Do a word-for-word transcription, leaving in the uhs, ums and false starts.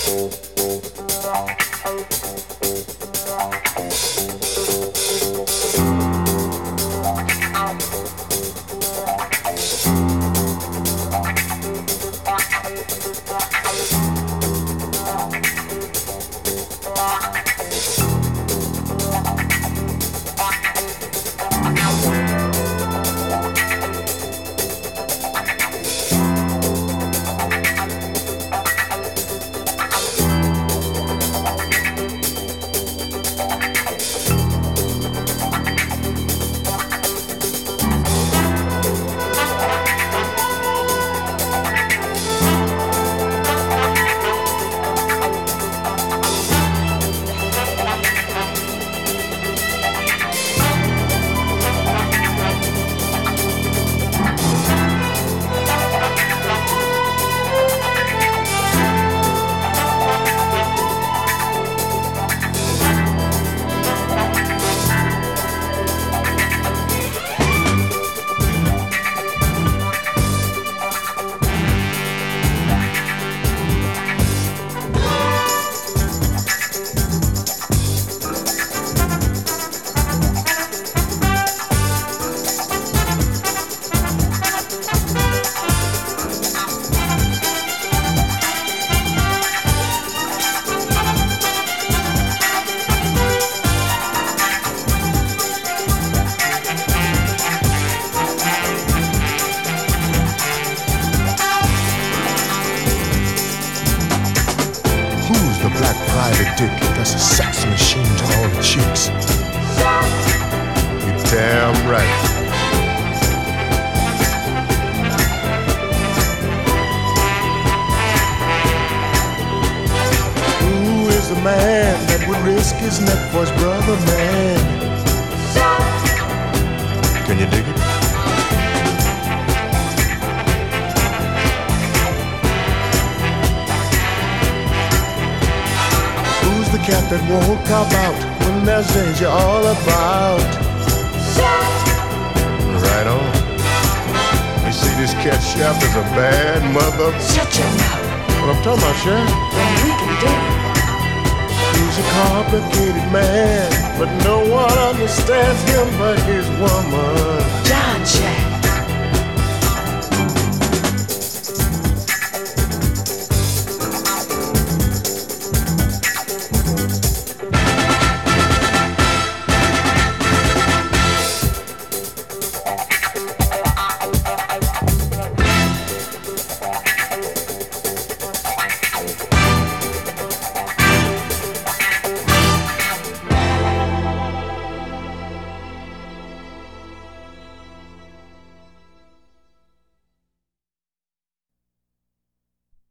That's a sex machine to all the chicks. You're damn right. Who is the man that would risk his neck for his brother, man? Can you dig it? The cat that won't cop out when there's danger all about. Right on. You see, this cat chef is a bad mother. Shut your mouth. What I'm talking about, Chef? Then we can do it. He's a complicated man, but no one understands him but his woman. John Chef.